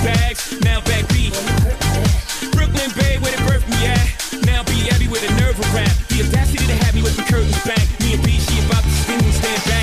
bags, now backbeat. Brooklyn Bay, where they birthed me at. Now be Abby with a nerve of rap. The audacity to have me with the curtains back. Me and B, she about to spin and stand back.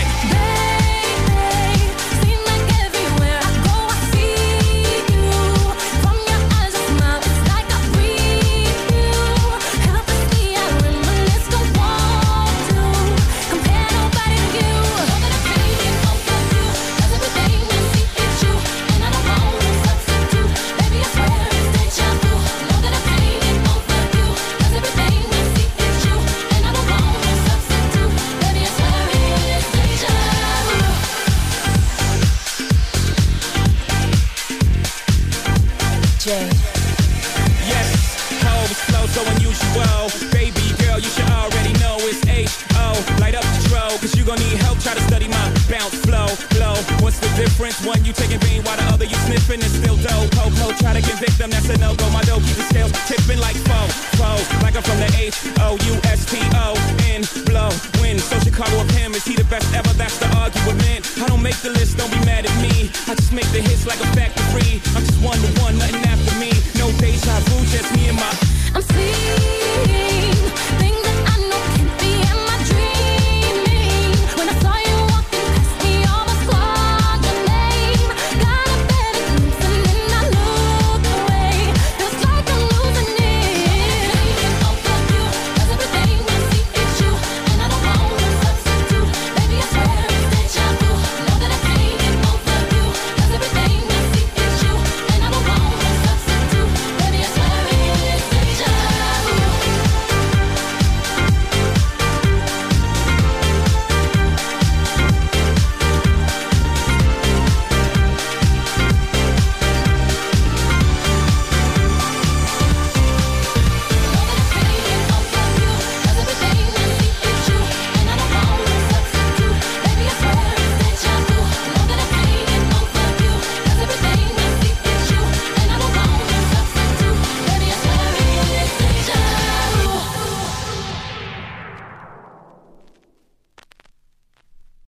Yes, oh, it's flow so unusual. Baby girl, you should already know it's H-O. Light up the dro, cause you gon' need help. Try to study my bounce, flow. What's the difference? One you taking vein while the other you sniffing. It's still dope. Ho, try to convict them, that's a no-go. My dough keep the scales tipping like foe. Like I'm from the H-O-U-S-T-O-N. Blow, win. So Chicago of him, is he the best ever? That's the argument. I don't make the list, don't be mad at me. I just make the hits like a factory. I'm just one-to-one, nothing